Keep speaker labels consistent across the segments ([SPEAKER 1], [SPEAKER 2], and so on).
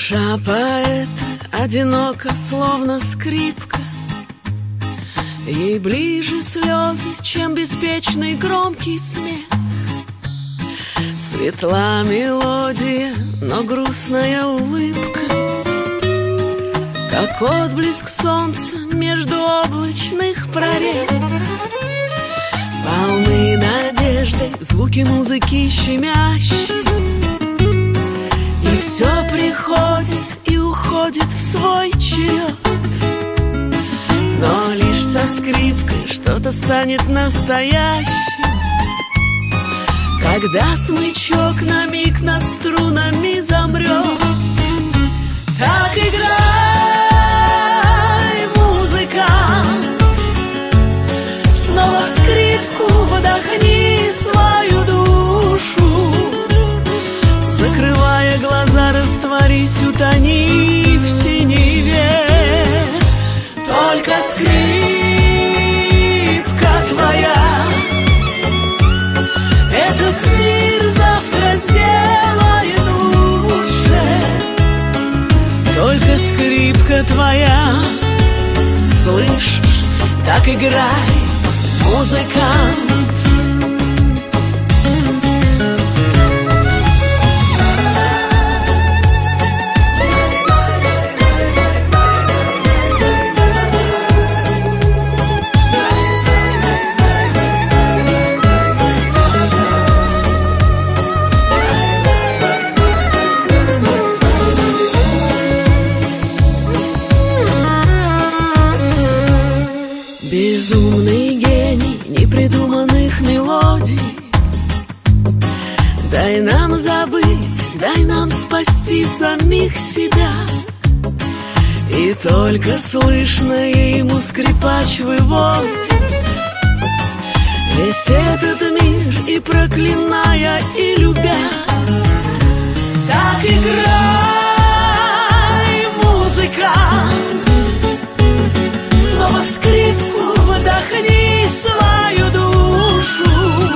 [SPEAKER 1] Душа поэта одинока, словно скрипка. Ей ближе слезы, чем беспечный громкий смех. Светла мелодия, но грустная улыбка, как отблеск солнца между облачных прорех. Полны надежды, звуки музыки щемящие, и все приходит и уходит в свой черед. Но лишь со скрипкой что-то станет настоящим, когда смычок на миг над струнами замрет. Так играй, музыкант, снова в скрипку вдохни свою душу. Закрывая глаза, растворись, утони в синеве. Только скрипка твоя этот мир завтра сделает лучше. Только скрипка твоя, слышишь, так играй, музыкант. Безумный гений непридуманных мелодий, дай нам забыть, дай нам спасти самих себя. И только слышно ему скрипач выводит весь этот мир, и проклиная, и любя. Так играй, музыкант, снова в скрипку вдохни свою душу.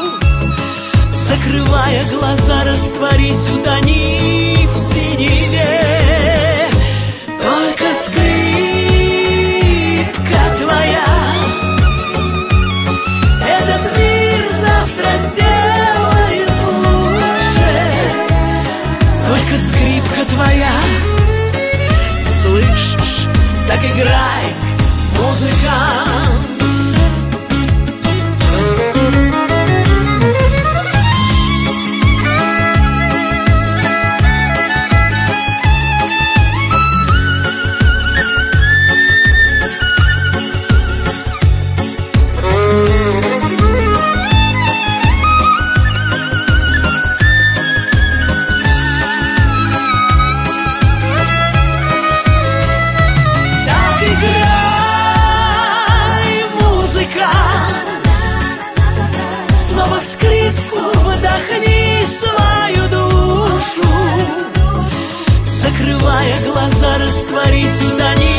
[SPEAKER 1] Закрывая глаза, растворись, утони в синеве. Только скрипка твоя этот мир завтра сделает лучше. Только скрипка твоя, слышишь, так играй, музыкант. Закрывая глаза, растворись, утони